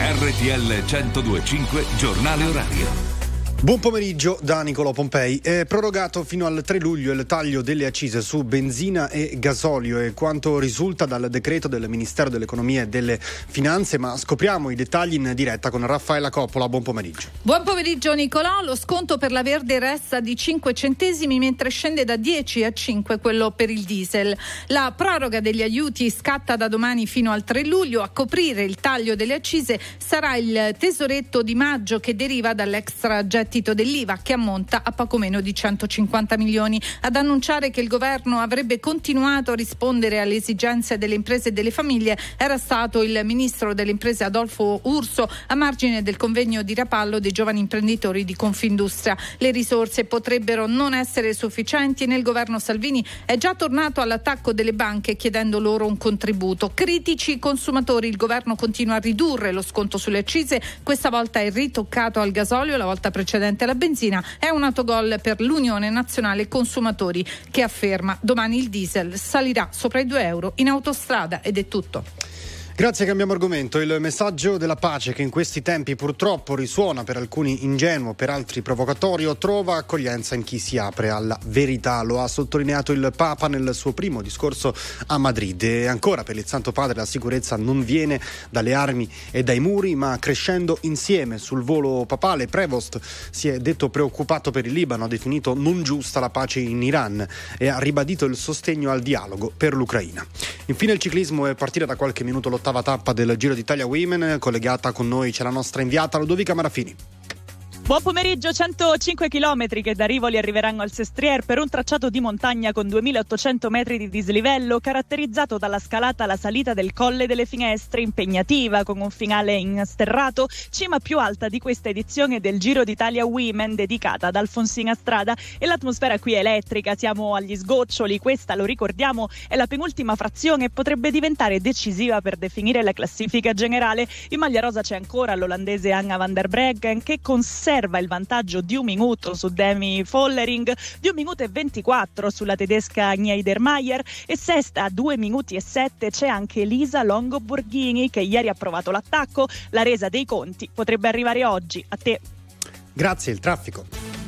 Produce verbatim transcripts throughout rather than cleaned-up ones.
R T L centodue e cinque Giornale Orario. Buon pomeriggio da Nicolò Pompei. È prorogato fino al tre luglio il taglio delle accise su benzina e gasolio, e quanto risulta dal decreto del Ministero dell'Economia e delle Finanze, ma scopriamo i dettagli in diretta con Raffaella Coppola. Buon pomeriggio. Buon pomeriggio Nicolò. Lo sconto per la verde resta di cinque centesimi, mentre scende da dieci a cinque quello per il diesel. La proroga degli aiuti scatta da domani fino al tre luglio. A coprire il taglio delle accise sarà il tesoretto di maggio, che deriva dall'extragettito dell'I V A, che ammonta a poco meno di centocinquanta milioni. Ad annunciare che il governo avrebbe continuato a rispondere alle esigenze delle imprese e delle famiglie era stato il ministro delle imprese Adolfo Urso, a margine del convegno di Rapallo dei giovani imprenditori di Confindustria. Le risorse potrebbero non essere sufficienti e nel governo Salvini è già tornato all'attacco delle banche, chiedendo loro un contributo. Critici i consumatori, il governo continua a ridurre lo sconto sulle accise, questa volta è ritoccato al gasolio, la volta precedente alla benzina. È un autogol per l'Unione Nazionale Consumatori, che afferma domani il diesel salirà sopra i due euro in autostrada. Ed è tutto. Grazie, cambiamo argomento. Il messaggio della pace, che in questi tempi purtroppo risuona per alcuni ingenuo, per altri provocatorio, trova accoglienza in chi si apre alla verità. Lo ha sottolineato il Papa nel suo primo discorso a Madrid. E ancora, per il Santo Padre la sicurezza non viene dalle armi e dai muri, ma crescendo insieme. Sul volo papale Prevost si è detto preoccupato per il Libano, ha definito non giusta la pace in Iran e ha ribadito il sostegno al dialogo per l'Ucraina. Infine il ciclismo. È partita da qualche minuto l'ottava tappa del Giro d'Italia Women. Collegata con noi c'è la nostra inviata Ludovica Marafini. Buon pomeriggio. centocinque chilometri che da Rivoli arriveranno al Sestriere per un tracciato di montagna con duemilaottocento metri di dislivello, caratterizzato dalla scalata alla salita del Colle delle Finestre, impegnativa con un finale in sterrato, cima più alta di questa edizione del Giro d'Italia Women dedicata ad Alfonsina Strada. E l'atmosfera qui è elettrica, siamo agli sgoccioli. Questa, lo ricordiamo, è la penultima frazione e potrebbe diventare decisiva per definire la classifica generale. In maglia rosa c'è ancora l'olandese Anna van der Breggen, che conserva il vantaggio di un minuto su Demi Vollering, di un minuto e ventiquattro sulla tedesca Niedermayer, e sesta a due minuti e sette c'è anche Elisa Longo Borghini, che ieri ha provato l'attacco. La resa dei conti potrebbe arrivare oggi. A te. Grazie. Il traffico.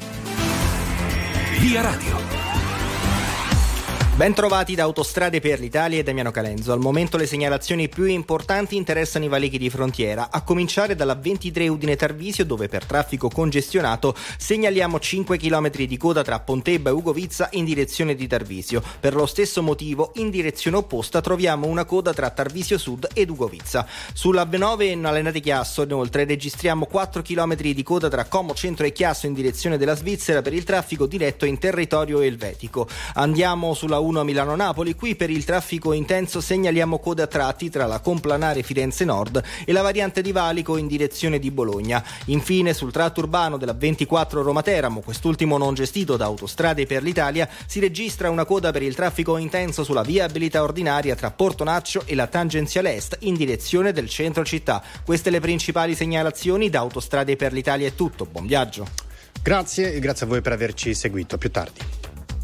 Via Radio. Ben trovati da Autostrade per l'Italia e Damiano Calenzo. Al momento le segnalazioni più importanti interessano i valichi di frontiera, a cominciare dalla ventitré Udine Tarvisio, dove per traffico congestionato segnaliamo cinque chilometri di coda tra Pontebba e Ugovizza in direzione di Tarvisio. Per lo stesso motivo, in direzione opposta troviamo una coda tra Tarvisio Sud ed Ugovizza. Sulla V nove in Alenate Chiasso, inoltre, registriamo quattro chilometri di coda tra Como Centro e Chiasso in direzione della Svizzera per il traffico diretto in territorio elvetico. Andiamo sulla uno Milano-Napoli, qui per il traffico intenso segnaliamo code a tratti tra la complanare Firenze Nord e la variante di Valico in direzione di Bologna. Infine sul tratto urbano della ventiquattro Roma-Teramo, quest'ultimo non gestito da Autostrade per l'Italia, si registra una coda per il traffico intenso sulla viabilità ordinaria tra Portonaccio e la tangenziale est in direzione del centro città. Queste le principali segnalazioni. Da Autostrade per l'Italia è tutto, buon viaggio. Grazie e grazie a voi per averci seguito. A più tardi.